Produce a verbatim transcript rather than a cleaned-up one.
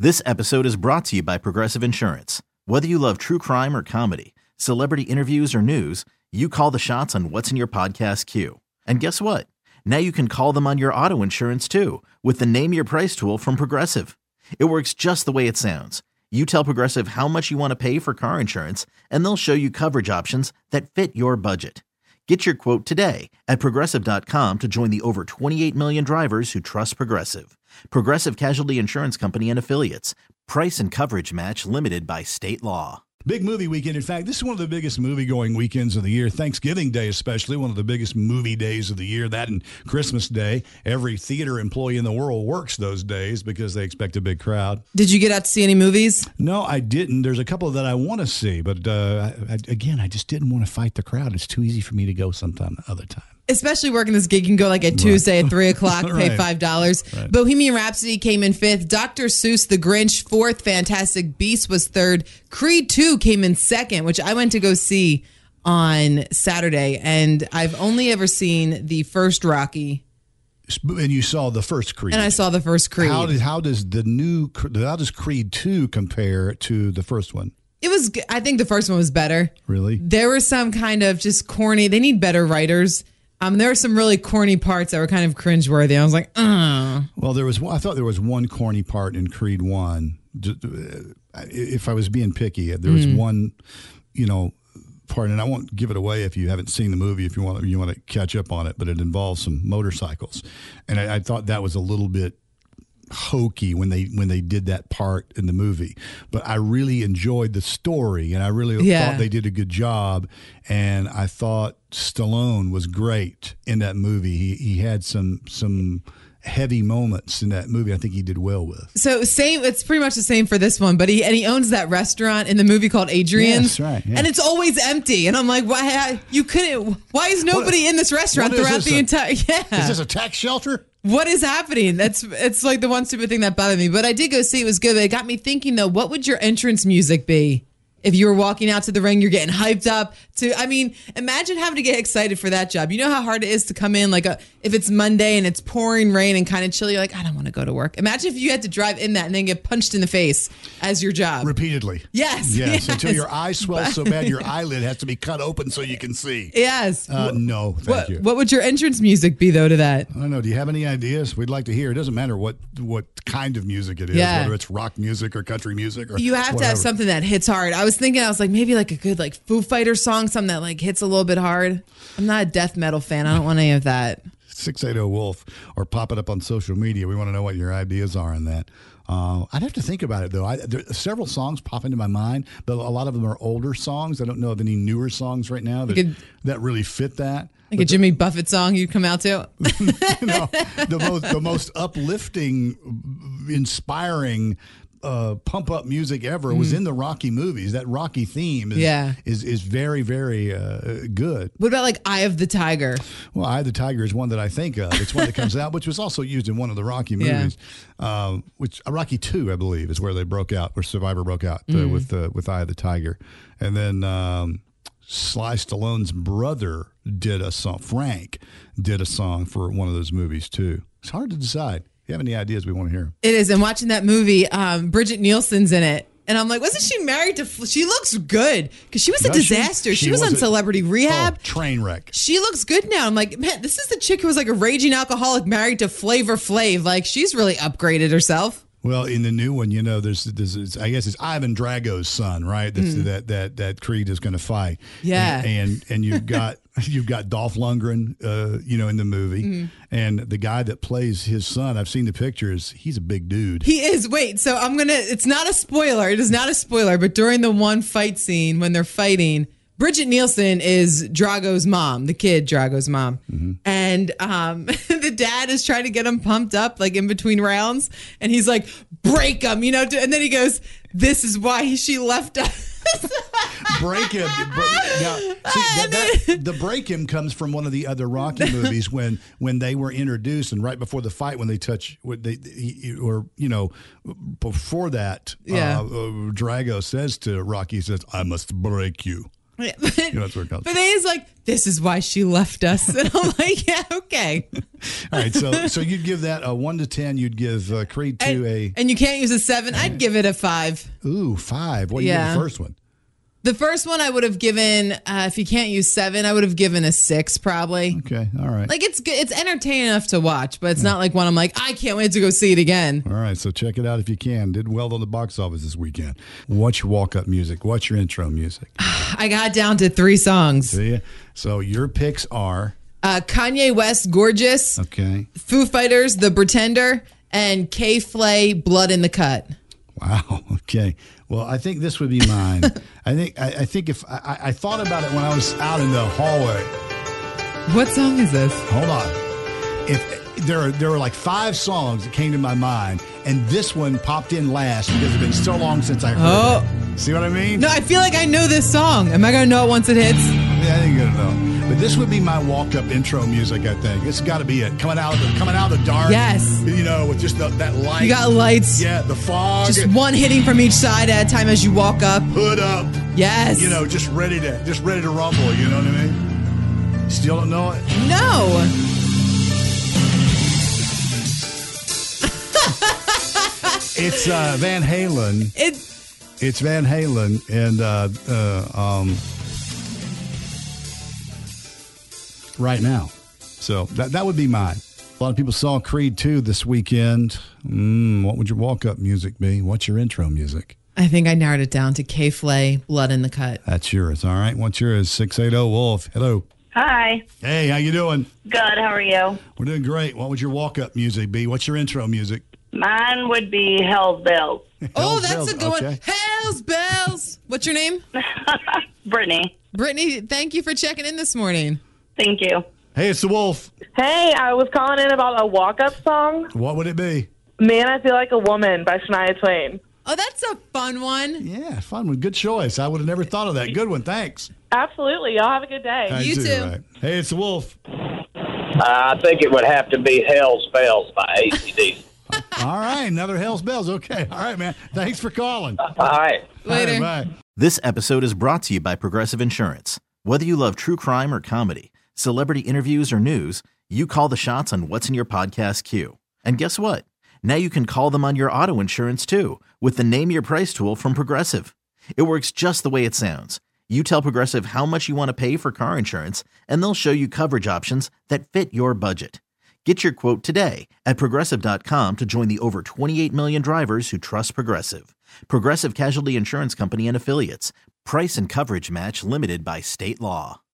This episode is brought to you by Progressive Insurance. Whether you love true crime or comedy, celebrity interviews or news, you call the shots on what's in your podcast queue. And guess what? Now you can call them on your auto insurance too with the Name Your Price tool from Progressive. It works just the way it sounds. You tell Progressive how much you want to pay for car insurance, and they'll show you coverage options that fit your budget. Get your quote today at Progressive dot com to join the over twenty-eight million drivers who trust Progressive. Progressive Casualty Insurance Company and Affiliates. Price and coverage match limited by state law. Big movie weekend. In fact, this is one of the biggest movie-going weekends of the year. Thanksgiving Day especially, one of the biggest movie days of the year. That and Christmas Day. Every theater employee in the world works those days because they expect a big crowd. Did you get out to see any movies? No, I didn't. There's a couple that I want to see, but uh, I, again, I just didn't want to fight the crowd. It's too easy for me to go sometime other time. Especially working this gig, you can go like at Tuesday right. at three o'clock, pay right. five dollars. Right. Bohemian Rhapsody came in fifth. Doctor Seuss, The Grinch, fourth. Fantastic Beasts was third. Creed two came in second, which I went to go see on Saturday. And I've only ever seen the first Rocky. And you saw the first Creed. And I saw the first Creed. How, did, how does the new, how does Creed two compare to the first one? It was, I think the first one was better. Really? There was some kind of just corny, they need better writers. Um, there were some really corny parts that were kind of cringeworthy. I was like, ugh. Well, there was. I thought there was one corny part in Creed one. If I was being picky, there was mm. one, you know, part, and I won't give it away if you haven't seen the movie. If you want, you want to catch up on it, but it involves some motorcycles, and I, I thought that was a little bit hokey when they when they did that part in the movie, but I really enjoyed the story, and I really yeah. thought they did a good job, and I thought Stallone was great in that movie. He he had some some heavy moments in that movie. I think he did well with. So same, it's pretty much the same for this one, but he and he owns that restaurant in the movie called Adrian's, yeah, that's right, yeah. and it's always empty. And I'm like, why you couldn't? Why is nobody what, in this restaurant throughout the a, entire? Yeah, is this a tax shelter? What is happening? That's it's like the one stupid thing that bothered me. But I did go see it. It was good. But it got me thinking, though, what would your entrance music be? If you were walking out to the ring, you're getting hyped up to, I mean, imagine having to get excited for that job. You know how hard it is to come in, like a, if it's Monday and it's pouring rain and kind of chilly, you're like, I don't want to go to work. Imagine if you had to drive in that and then get punched in the face as your job. Repeatedly. Yes. Yes, yes. until your eye swells so bad your eyelid has to be cut open so you can see. Yes. Uh, no, thank what, you. What would your entrance music be, though, to that? I don't know. Do you have any ideas? We'd like to hear. It doesn't matter what, what kind of music it is, yeah. whether it's rock music or country music or You have whatever. to have something that hits hard. I was thinking, I was like, maybe like a good like Foo Fighters song, something that like hits a little bit hard. I'm not a death metal fan. I don't want any of that. six eighty Wolf, or pop it up on social media. We want to know what your ideas are on that. Uh, I'd have to think about it, though. I, there, several songs pop into my mind, but a lot of them are older songs. I don't know of any newer songs right now that, could, that really fit that. Like but a Jimmy the, Buffett song you'd come out to? you know, the most, the most uplifting, inspiring Uh, pump up music ever mm. was in the Rocky movies. That Rocky theme is yeah. is, is very, very uh, good. What about like Eye of the Tiger? Well, Eye of the Tiger is one that I think of. It's one that comes out, which was also used in one of the Rocky movies, yeah. um, which uh, Rocky two, I believe, is where they broke out, where Survivor broke out uh, mm. with uh, with Eye of the Tiger. And then um, Sly Stallone's brother did a song, Frank did a song for one of those movies too. It's hard to decide. If you have any ideas, we want to hear. It is. And watching that movie, um, Bridget Nielsen's in it. And I'm like, wasn't she married to... She looks good. Because she was a Does disaster. She, she, she was, was on a, Celebrity Rehab. Oh, train wreck. She looks good now. I'm like, man, this is the chick who was like a raging alcoholic married to Flavor Flav. Like, she's really upgraded herself. Well, in the new one, you know, there's, there's I guess it's Ivan Drago's son, right? That's, mm. That that that Creed is going to fight. Yeah, and and, and you've got you've got Dolph Lundgren, uh, you know, in the movie, mm. and the guy that plays his son. I've seen the pictures. He's a big dude. He is. Wait, so I'm gonna. It's not a spoiler. It is not a spoiler. But during the one fight scene when they're fighting, Bridget Nielsen is Drago's mom, the kid Drago's mom. Mm-hmm. And um, the dad is trying to get him pumped up like in between rounds. And he's like, break him, you know. And then he goes, this is why she left us. Break him. Now, see, that, that, the break him comes from one of the other Rocky movies when when they were introduced and right before the fight when they touch, they he, or you know, before that, yeah. uh, uh, Drago says to Rocky, he says, "I must break you." Yeah, but, You know, that's where it comes but then he's like, this is why she left us. And I'm like, yeah, okay. All right, so so you'd give that a one to ten. You'd give uh, Creed two And, a and you can't use a seven. I'd give it a five. ooh five. What do you Yeah. give the first one? The first one I would have given, uh, if you can't use seven, I would have given a six probably. Okay, all right. Like it's good, it's entertaining enough to watch, but it's not like one I'm like, I can't wait to go see it again. All right, so check it out if you can. Did well on the box office this weekend. What's your walk-up music? What's your intro music? I got down to three songs. See ya? So your picks are Uh, Kanye West, Gorgeous, okay. Foo Fighters, The Pretender, and K-Flay, Blood in the Cut. Wow. Okay. Well, I think this would be mine. I think I, I think if I, I thought about it when I was out in the hallway. What song is this? Hold on. If there are there were like five songs that came to my mind, and this one popped in last because it's been so long since I heard Oh. it. See what I mean? No, I feel like I know this song. Am I going to know it once it hits? Yeah, I think you're gonna know. But this would be my walk-up intro music. I think it's got to be it. Coming out of the coming out of the dark. Yes. You know, with just the, that light. You got lights. Yeah, the fog. Just one hitting from each side at a time as you walk up. Hood up. Yes. You know, just ready to just ready to rumble. You know what I mean? Still don't know it? No. It's uh, Van Halen. It. It's Van Halen and uh, uh, um, Right Now. So that that would be mine. A lot of people saw Creed two this weekend. Mm, what would your walk-up music be? What's your intro music? I think I narrowed it down to K-Flay, Blood in the Cut. That's yours. All right. What's yours? six eighty Wolf. Hello. Hi. Hey, how you doing? Good. How are you? We're doing great. What would your walk-up music be? What's your intro music? Mine would be Hell's Bells. Oh, Hell's that's Bells. a good Okay. one. Hell's Bells. What's your name? Brittany. Brittany, thank you for checking in this morning. Thank you. Hey, it's the Wolf. Hey, I was calling in about a walk-up song. What would it be? Man, I Feel Like a Woman by Shania Twain. Oh, that's a fun one. Yeah, fun one. Good choice. I would have never thought of that. Good one. Thanks. Absolutely. Y'all have a good day. I You do, too. right. Hey, it's the Wolf. Uh, I think it would have to be Hell's Bells by A C D C. All right, another Hell's Bells. Okay. All right, man. Thanks for calling. All right. Later. All right, bye. This episode is brought to you by Progressive Insurance. Whether you love true crime or comedy, celebrity interviews or news, you call the shots on what's in your podcast queue. And guess what? Now you can call them on your auto insurance too with the Name Your Price tool from Progressive. It works just the way it sounds. You tell Progressive how much you want to pay for car insurance, and they'll show you coverage options that fit your budget. Get your quote today at Progressive dot com to join the over twenty-eight million drivers who trust Progressive. Progressive Casualty Insurance Company and Affiliates. Price and coverage match limited by state law.